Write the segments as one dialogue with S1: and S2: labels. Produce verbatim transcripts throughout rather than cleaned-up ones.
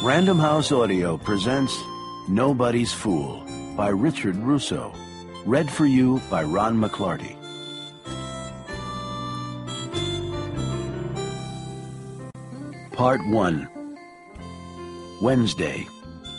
S1: Random House Audio presents Nobody's Fool by Richard Russo. Read for you by Ron McClarty. Part one. Wednesday.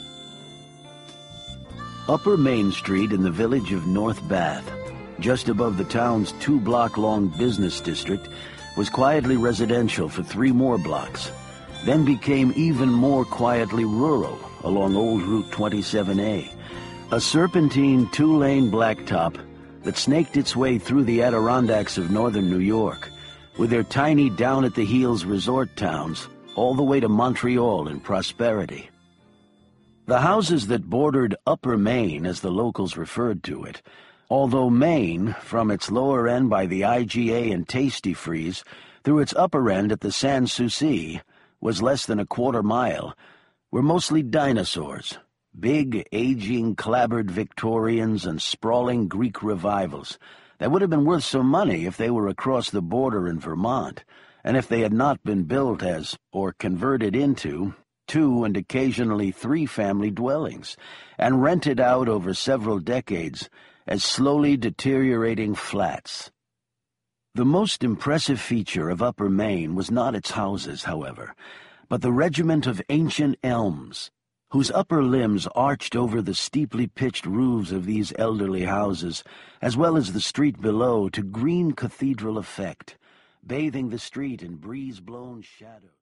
S1: Upper Main Street in the village of North Bath, just above the town's two-block-long business district, was quietly residential for three more blocks, then became even more quietly rural along Old Route twenty-seven A, a serpentine two-lane blacktop that snaked its way through the Adirondacks of northern New York, with their tiny down-at-the-heels resort towns all the way to Montreal and Prosperity. The houses that bordered Upper Main, as the locals referred to it, although Main, from its lower end by the I G A and Tasty Freeze, through its upper end at the Sans Souci, was less than a quarter mile, were mostly dinosaurs, big, aging, clabbered Victorians and sprawling Greek revivals that would have been worth some money if they were across the border in Vermont, and if they had not been built as, or converted into, two and occasionally three-family dwellings, and rented out over several decades as slowly deteriorating flats. The most impressive feature of Upper Main was not its houses, however, but the regiment of ancient elms, whose upper limbs arched over the steeply pitched roofs of these elderly houses, as well as the street below, to green cathedral effect, bathing the street in breeze-blown shadows.